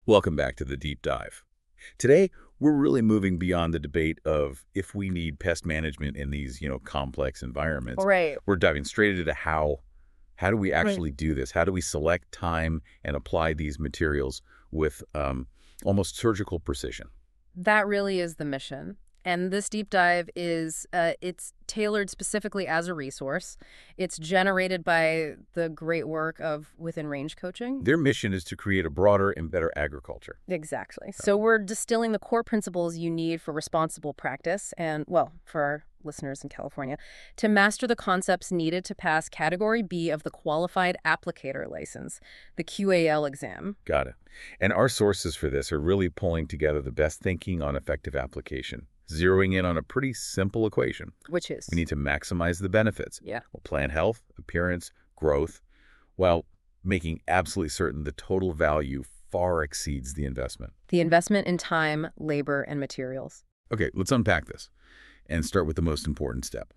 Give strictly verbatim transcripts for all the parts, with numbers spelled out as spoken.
Welcome back to the deep dive. Today, we're really moving beyond the debate of if we need pest management in these, you know, complex environments. Right. We're diving straight into how how do we Right. actually do this? How do we select time and apply these materials with um, almost surgical precision? That really is the mission. And this deep dive is, uh, it's tailored specifically as a resource. It's generated by the great work of Within Range Coaching. Their mission is to create a broader and better agriculture. Exactly. So we're distilling the core principles you need for responsible practice and, well, for our listeners in California, to master the concepts needed to pass Category B of the Qualified Applicator License, the Q A L exam. Got it. And our sources for this are really pulling together the best thinking on effective application, zeroing in on a pretty simple equation. Which is? We need to maximize the benefits. Yeah. We'll plan health, appearance, growth, while making absolutely certain the total value far exceeds the investment. The investment in time, labor, and materials. Okay, let's unpack this and start with the most important step,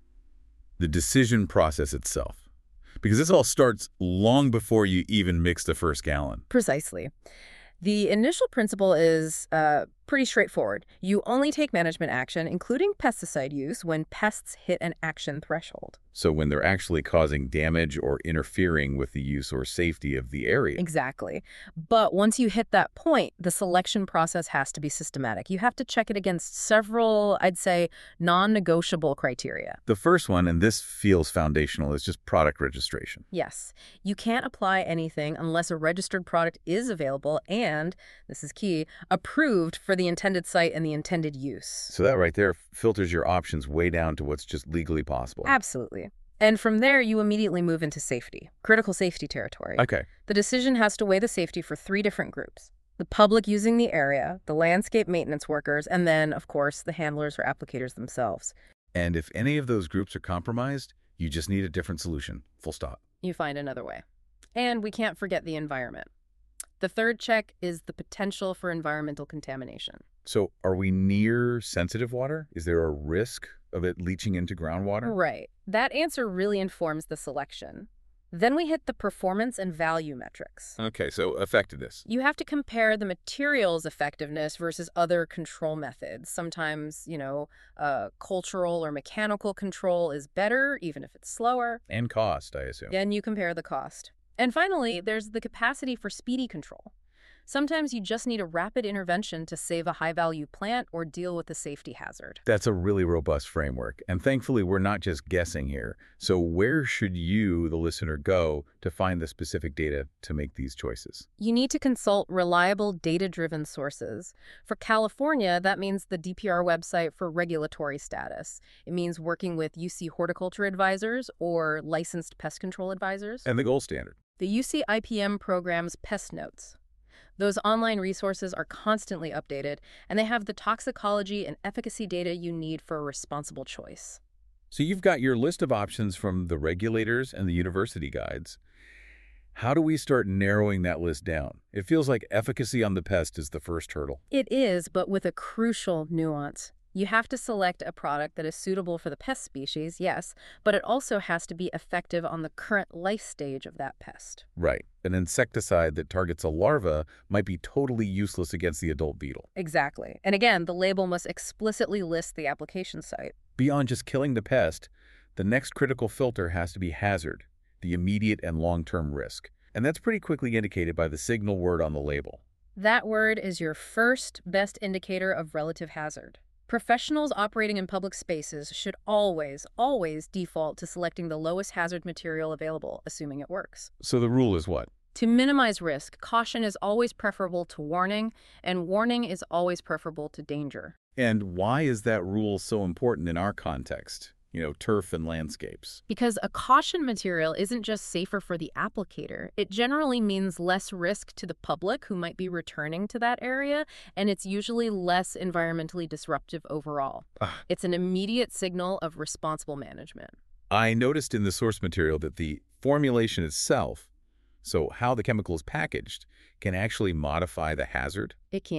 the decision process itself. Because this all starts long before you even mix the first gallon. Precisely. The initial principle is uh, pretty straightforward. You only take management action, including pesticide use, when pests hit an action threshold. So when they're actually causing damage or interfering with the use or safety of the area. Exactly. But once you hit that point, the selection process has to be systematic. You have to check it against several, I'd say, non-negotiable criteria. The first one, and this feels foundational, is just product registration. Yes. You can't apply anything unless a registered product is available and, this is key, approved for the intended site and the intended use. So that right there filters your options way down to what's just legally possible. Absolutely. And from there, you immediately move into safety, critical safety territory. Okay. The decision has to weigh the safety for three different groups: the public using the area, the landscape maintenance workers, and then, of course, the handlers or applicators themselves. And if any of those groups are compromised, you just need a different solution. Full stop. You find another way. And we can't forget the environment. The third check is the potential for environmental contamination. So are we near sensitive water? Is there a risk of it leaching into groundwater? Right. That answer really informs the selection. Then we hit the performance and value metrics. Okay, so effectiveness. You have to compare the material's effectiveness versus other control methods. Sometimes, you know, uh, cultural or mechanical control is better, even if it's slower. And cost, I assume. Then you compare the cost. And finally, there's the capacity for speedy control. Sometimes you just need a rapid intervention to save a high-value plant or deal with a safety hazard. That's a really robust framework. And thankfully, we're not just guessing here. So where should you, the listener, go to find the specific data to make these choices? You need to consult reliable, data-driven sources. For California, that means the D P R website for regulatory status. It means working with U C horticulture advisors or licensed pest control advisors. And the gold standard. The U C I P M program's Pest Notes. Those online resources are constantly updated, and they have the toxicology and efficacy data you need for a responsible choice. So you've got your list of options from the regulators and the university guides. How do we start narrowing that list down? It feels like efficacy on the pest is the first hurdle. It is, but with a crucial nuance. You have to select a product that is suitable for the pest species, yes, but it also has to be effective on the current life stage of that pest. Right. An insecticide that targets a larva might be totally useless against the adult beetle. Exactly. And again, the label must explicitly list the application site. Beyond just killing the pest, the next critical filter has to be hazard, the immediate and long-term risk. And that's pretty quickly indicated by the signal word on the label. That word is your first best indicator of relative hazard. Professionals operating in public spaces should always, always default to selecting the lowest hazard material available, assuming it works. So the rule is what? To minimize risk, caution is always preferable to warning, and warning is always preferable to danger. And why is that rule so important in our context? You know, turf and landscapes. Because a caution material isn't just safer for the applicator. It generally means less risk to the public who might be returning to that area, and it's usually less environmentally disruptive overall. Ah. It's an immediate signal of responsible management. I noticed in the source material that the formulation itself, so how the chemical is packaged, can actually modify the hazard. It can.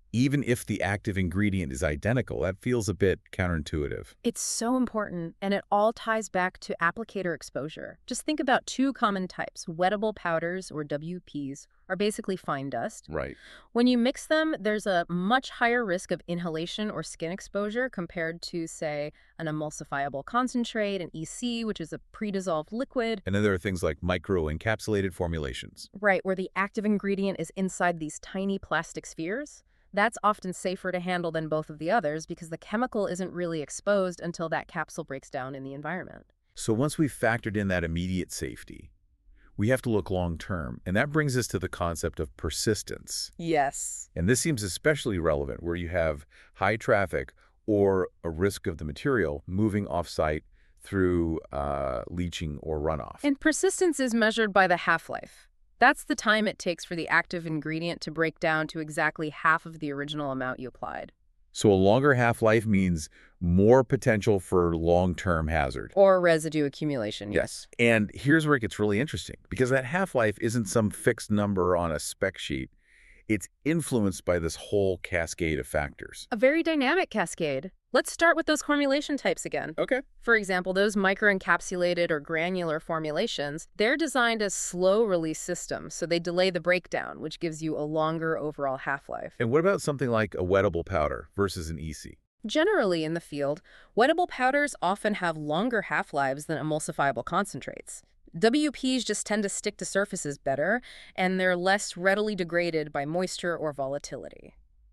even if the active ingredient is identical. That feels a bit counterintuitive. It's so important, and it all ties back to applicator exposure. Just think about two common types. Wettable powders, or W Ps, are basically fine dust. Right. When you mix them, there's a much higher risk of inhalation or skin exposure compared to, say, an emulsifiable concentrate, an E C, which is a pre-dissolved liquid. And then there are things like micro-encapsulated formulations. Right, where the active ingredient is inside these tiny plastic spheres. That's often safer to handle than both of the others because the chemical isn't really exposed until that capsule breaks down in the environment. So once we've factored in that immediate safety, we have to look long-term, and that brings us to the concept of persistence. Yes. And this seems especially relevant where you have high traffic or a risk of the material moving off-site through uh, leaching or runoff. And persistence is measured by the half-life. That's the time it takes for the active ingredient to break down to exactly half of the original amount you applied. So a longer half-life means more potential for long-term hazard. Or residue accumulation, yes. And here's where it gets really interesting, because that half-life isn't some fixed number on a spec sheet. It's influenced by this whole cascade of factors. A very dynamic cascade. Let's start with those formulation types again. Okay. For example, those microencapsulated or granular formulations, they're designed as slow-release systems, so they delay the breakdown, which gives you a longer overall half-life. And what about something like a wettable powder versus an E C? Generally in the field, wettable powders often have longer half-lives than emulsifiable concentrates. W Ps just tend to stick to surfaces better, and they're less readily degraded by moisture or volatility.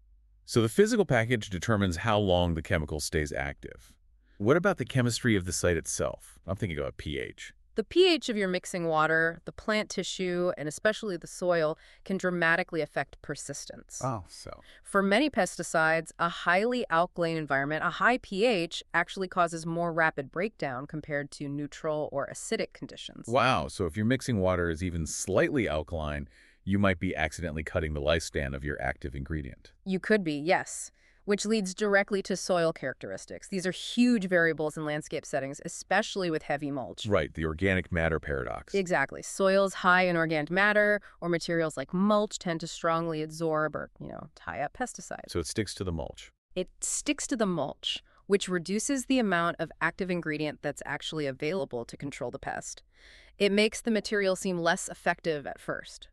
So the physical package determines how long the chemical stays active. What about the chemistry of the site itself? I'm thinking about pH. The pH of your mixing water, the plant tissue, and especially the soil can dramatically affect persistence. Oh, so. For many pesticides, a highly alkaline environment, a high pH, actually causes more rapid breakdown compared to neutral or acidic conditions. Wow, so if your mixing water is even slightly alkaline, you might be accidentally cutting the lifespan of your active ingredient. You could be, yes, which leads directly to soil characteristics. These are huge variables in landscape settings, especially with heavy mulch. Right, the organic matter paradox. Exactly. Soils high in organic matter or materials like mulch tend to strongly absorb or, you know, tie up pesticides. So it sticks to the mulch. It sticks to the mulch, which reduces the amount of active ingredient that's actually available to control the pest. It makes the material seem less effective at first.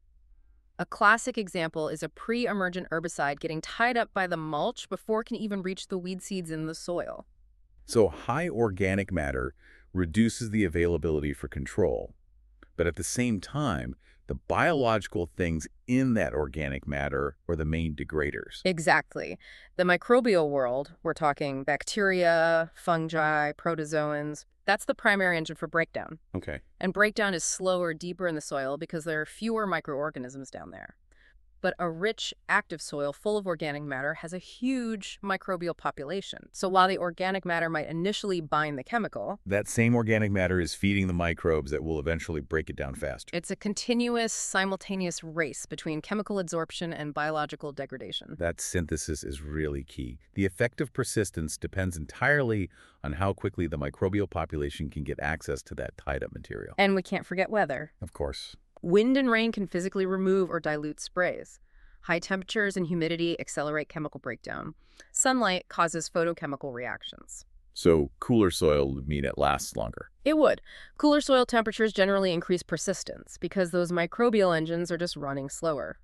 A classic example is a pre-emergent herbicide getting tied up by the mulch before it can even reach the weed seeds in the soil. So high organic matter reduces the availability for control, but at the same time, the biological things in that organic matter are the main degraders. Exactly. The microbial world, we're talking bacteria, fungi, protozoans, that's the primary engine for breakdown. Okay. And breakdown is slower, deeper in the soil because there are fewer microorganisms down there. But a rich, active soil full of organic matter has a huge microbial population. So while the organic matter might initially bind the chemical, that same organic matter is feeding the microbes that will eventually break it down faster. It's a continuous, simultaneous race between chemical absorption and biological degradation. That synthesis is really key. The effective persistence depends entirely on how quickly the microbial population can get access to that tied-up material. And we can't forget weather. Of course. Wind and rain can physically remove or dilute sprays. High temperatures and humidity accelerate chemical breakdown. Sunlight causes photochemical reactions. So cooler soil would mean it lasts longer. It would. Cooler soil temperatures generally increase persistence because those microbial engines are just running slower.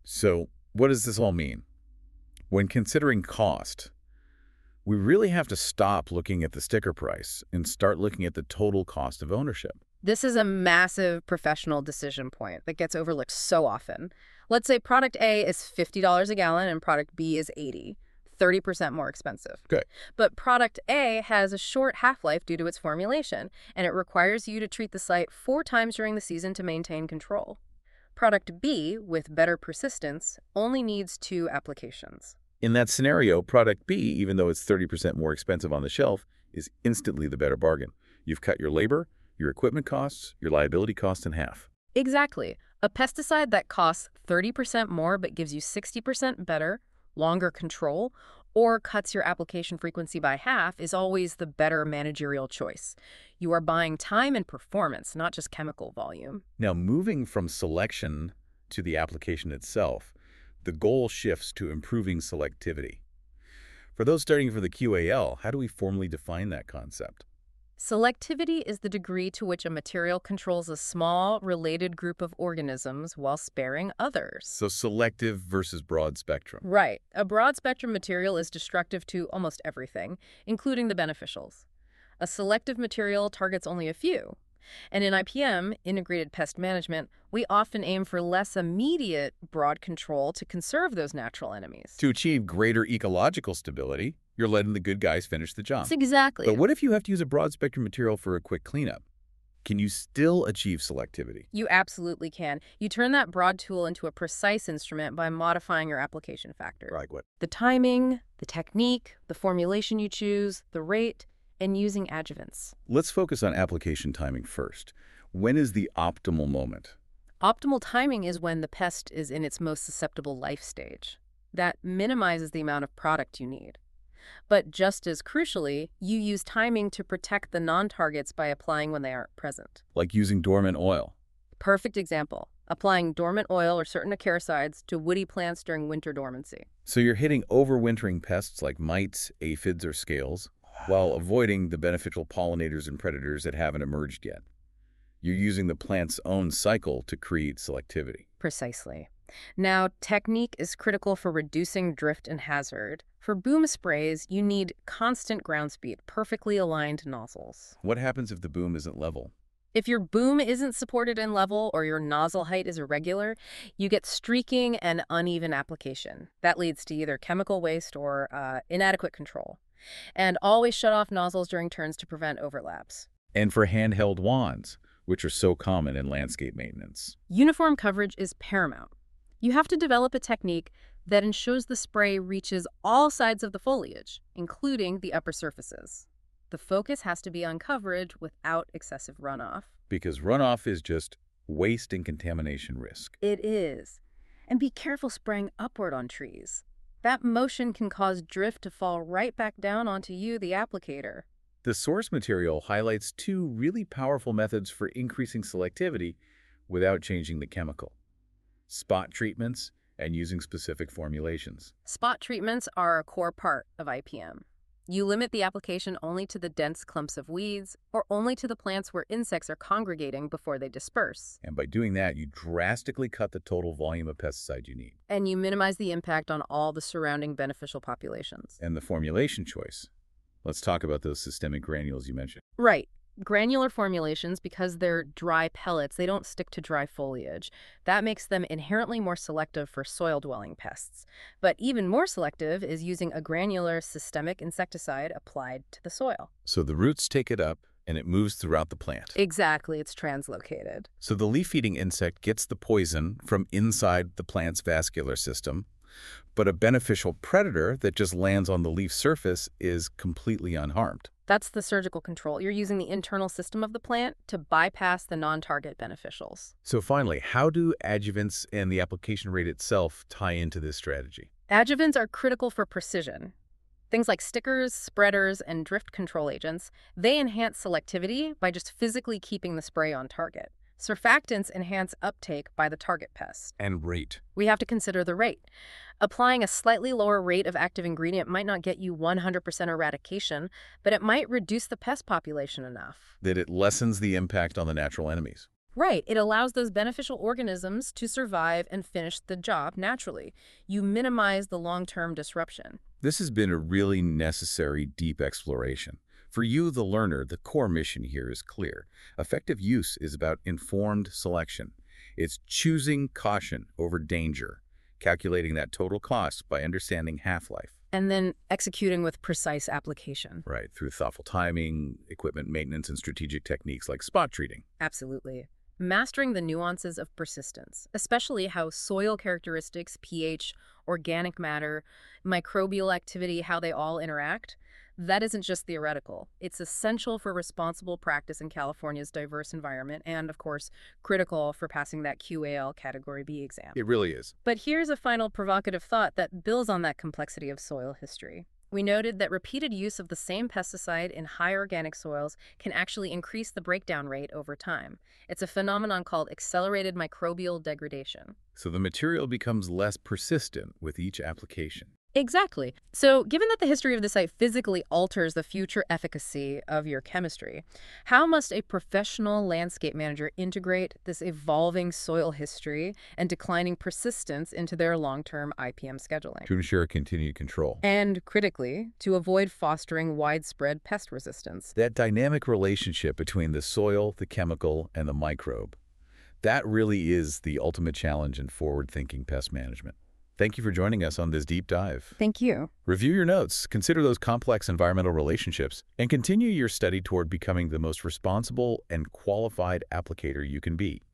So what does this all mean? When considering cost, we really have to stop looking at the sticker price and start looking at the total cost of ownership. This is a massive professional decision point that gets overlooked so often. Let's say product A is fifty dollars a gallon and product B is eighty dollars, thirty percent more expensive. Okay. But product A has a short half-life due to its formulation, and it requires you to treat the site four times during the season to maintain control. Product B, with better persistence, only needs two applications. In that scenario, product B, even though it's thirty percent more expensive on the shelf, is instantly the better bargain. You've cut your labor, your equipment costs, your liability costs in half. Exactly. A pesticide that costs thirty percent more but gives you sixty percent better, longer control, or cuts your application frequency by half is always the better managerial choice. You are buying time and performance, not just chemical volume. Now, moving from selection to the application itself, the goal shifts to improving selectivity. For those starting for the Q A L, how do we formally define that concept? Selectivity is the degree to which a material controls a small, related group of organisms while sparing others. So selective versus broad spectrum. Right. A broad-spectrum material is destructive to almost everything, including the beneficials. A selective material targets only a few. And in I P M, Integrated Pest Management, we often aim for less immediate broad control to conserve those natural enemies. To achieve greater ecological stability, you're letting the good guys finish the job. That's exactly But it. what if you have to use a broad-spectrum material for a quick cleanup? Can you still achieve selectivity? You absolutely can. You turn that broad tool into a precise instrument by modifying your application factor. Like what? The timing, the technique, the formulation you choose, the rate, and using adjuvants. Let's focus on application timing first. When is the optimal moment? Optimal timing is when the pest is in its most susceptible life stage. That minimizes the amount of product you need. But just as crucially, you use timing to protect the non-targets by applying when they aren't present. Like using dormant oil. Perfect example, applying dormant oil or certain acaricides to woody plants during winter dormancy. So you're hitting overwintering pests like mites, aphids, or scales, while avoiding the beneficial pollinators and predators that haven't emerged yet. You're using the plant's own cycle to create selectivity. Precisely. Now, technique is critical for reducing drift and hazard. For boom sprays, you need constant ground speed, perfectly aligned nozzles. What happens if the boom isn't level? If your boom isn't supported in level or your nozzle height is irregular, you get streaking and uneven application. That leads to either chemical waste or uh, inadequate control. And always shut off nozzles during turns to prevent overlaps. And for handheld wands, which are so common in landscape maintenance. Uniform coverage is paramount. You have to develop a technique that ensures the spray reaches all sides of the foliage, including the upper surfaces. The focus has to be on coverage without excessive runoff. Because runoff is just waste and contamination risk. It is. And be careful spraying upward on trees. That motion can cause drift to fall right back down onto you, the applicator. The source material highlights two really powerful methods for increasing selectivity without changing the chemical. Spot treatments and using specific formulations. Spot treatments are a core part of I P M. You limit the application only to the dense clumps of weeds or only to the plants where insects are congregating before they disperse. And by doing that, you drastically cut the total volume of pesticide you need. And you minimize the impact on all the surrounding beneficial populations. And the formulation choice. Let's talk about those systemic granules you mentioned. Right. Granular formulations, because they're dry pellets, they don't stick to dry foliage. That makes them inherently more selective for soil-dwelling pests. But even more selective is using a granular systemic insecticide applied to the soil. So the roots take it up and it moves throughout the plant. Exactly, it's translocated. So the leaf-eating insect gets the poison from inside the plant's vascular system, but a beneficial predator that just lands on the leaf surface is completely unharmed. That's the surgical control. You're using the internal system of the plant to bypass the non-target beneficials. So finally, how do adjuvants and the application rate itself tie into this strategy? Adjuvants are critical for precision. Things like stickers, spreaders, and drift control agents, they enhance selectivity by just physically keeping the spray on target. Surfactants enhance uptake by the target pest. And rate. We have to consider the rate. Applying a slightly lower rate of active ingredient might not get you one hundred percent eradication, but it might reduce the pest population enough. That it lessens the impact on the natural enemies. Right. It allows those beneficial organisms to survive and finish the job naturally. You minimize the long-term disruption. This has been a really necessary, deep exploration. For you, the learner, the core mission here is clear. Effective use is about informed selection. It's choosing caution over danger, calculating that total cost by understanding half-life. And then executing with precise application. Right, through thoughtful timing, equipment maintenance, and strategic techniques like spot treating. Absolutely. Mastering the nuances of persistence, especially how soil characteristics, pH, organic matter, microbial activity, how they all interact, that isn't just theoretical. It's essential for responsible practice in California's diverse environment and, of course, critical for passing that Q A L Category B exam. It really is. But here's a final provocative thought that builds on that complexity of soil history. We noted that repeated use of the same pesticide in high organic soils can actually increase the breakdown rate over time. It's a phenomenon called accelerated microbial degradation. So the material becomes less persistent with each application. Exactly. So, given that the history of the site physically alters the future efficacy of your chemistry, how must a professional landscape manager integrate this evolving soil history and declining persistence into their long-term I P M scheduling? To ensure continued control. And critically, to avoid fostering widespread pest resistance. That dynamic relationship between the soil, the chemical, and the microbe, that really is the ultimate challenge in forward-thinking pest management. Thank you for joining us on this deep dive. Thank you. Review your notes, consider those complex environmental relationships, and continue your study toward becoming the most responsible and qualified applicator you can be.